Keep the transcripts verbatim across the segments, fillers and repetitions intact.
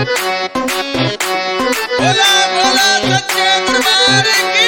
बोला बोला सच्चे दरबार की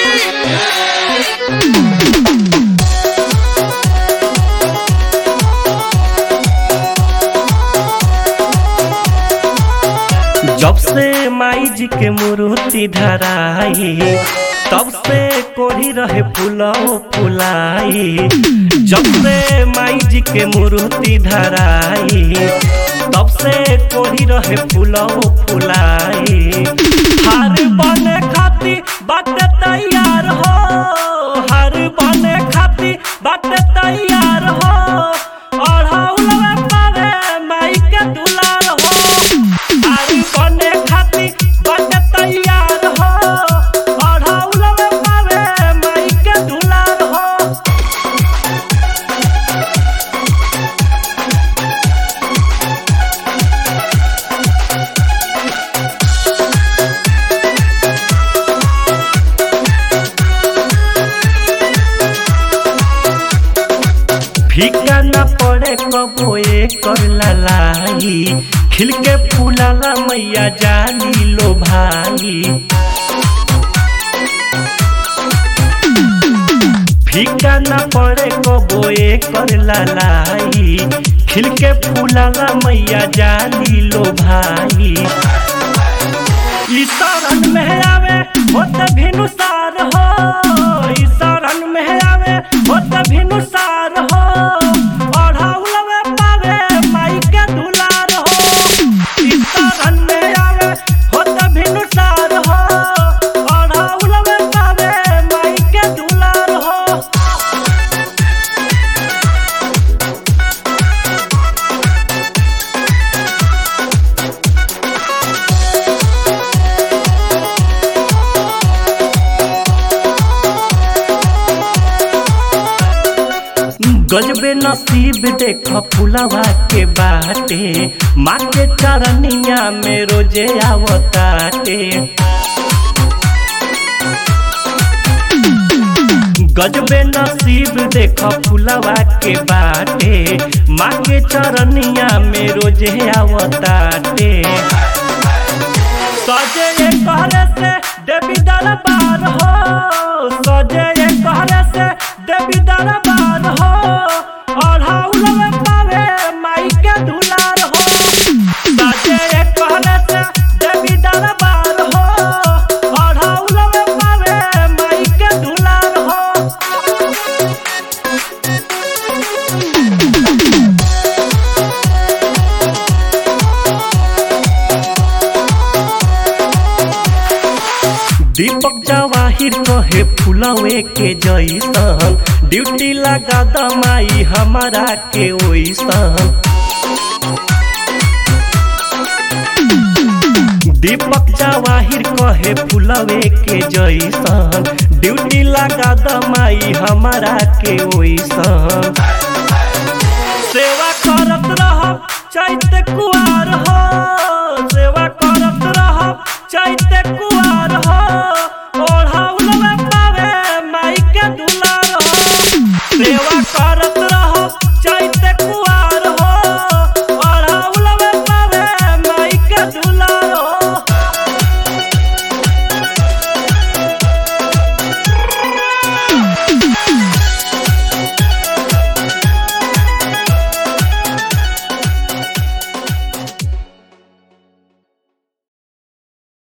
जब से माई जी के मूर्ति धराई तब से कोढ़ी रहे फूलो फुलाई। जब से माई जी के मूर्ति धराई तब से कोढ़ी रहे फूलो फुलाई। हार बने खाती बात तैयार हो, हार बने खाती बात तैयार हो। अढ़ौलवा पावे माई के दुलार हो, हार बने खाती बात तैयार हो। अढ़ौलवा पावे माई के दुलार हो। फीका न पड़े कबो एकर ललाई, खिल के फूलाला मैया जाली लो भाई। फीका न पड़े कबो एकर ललाई, खिल के फूलाला मैया जाली लो भाई। ई शरण में आवे होत भिनुसार हो, ई शरण में आवे होत भिनुसार हो। अढ़ौलवा पावे माई के दुलार हो, ई शरण में आवे होत भिनुसार हो। अढ़ौलवा पावे माई के दुलार हो। गजबे नसीब देख फुलवा के बाटे, माँ के चरनिया में रोजे आवताटे। गजबे नसीब देख फुलवा के बाटे, माँ के चरनिया में रोजे आवताटे। सजे ये कहरे से देवी दरबार हो, सजे ये कहरे से देवी दरबार हो। अढ़ौलवा पावे माई के दुलार हो, सजे ये कहरे से देवी दरबार हो। अढ़ौलवा पावे माई के दुलार हो। दीपक जवाहिर कहे फुलवे के जैसन, ड्यूटी लगा दमाई हमारा के ओइसन। दीपक जवाहिर कहे फुलवे के जैसन, ड्यूटी लगा दमाई हमारा के ओइसन। सेवा करत रहब चैत कुआर हो।